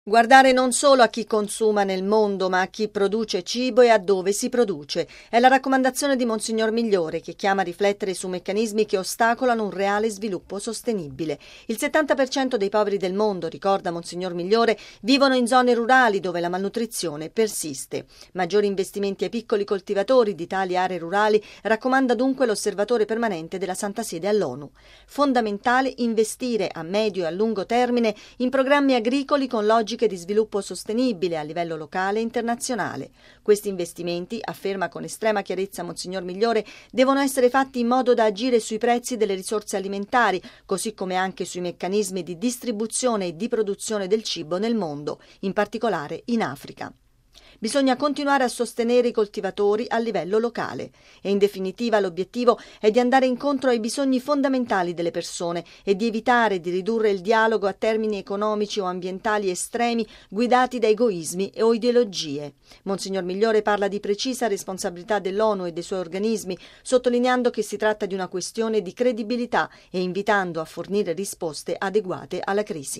Guardare non solo a chi consuma nel mondo, ma a chi produce cibo e a dove si produce. È la raccomandazione di Monsignor Migliore, che chiama a riflettere su meccanismi che ostacolano un reale sviluppo sostenibile. Il 70% dei poveri del mondo, ricorda Monsignor Migliore, vivono in zone rurali dove la malnutrizione persiste. Maggiori investimenti ai piccoli coltivatori di tali aree rurali, raccomanda dunque l'osservatore permanente della Santa Sede all'ONU. Fondamentale investire a medio e a lungo termine in programmi agricoli con logiche di sviluppo sostenibile a livello locale e internazionale. Questi investimenti, afferma con estrema chiarezza Monsignor Migliore, devono essere fatti in modo da agire sui prezzi delle risorse alimentari, così come anche sui meccanismi di distribuzione e di produzione del cibo nel mondo, in particolare in Africa. Bisogna continuare a sostenere i coltivatori a livello locale e in definitiva l'obiettivo è di andare incontro ai bisogni fondamentali delle persone e di evitare di ridurre il dialogo a termini economici o ambientali estremi guidati da egoismi o ideologie. Monsignor Migliore parla di precisa responsabilità dell'ONU e dei suoi organismi, sottolineando che si tratta di una questione di credibilità e invitando a fornire risposte adeguate alla crisi.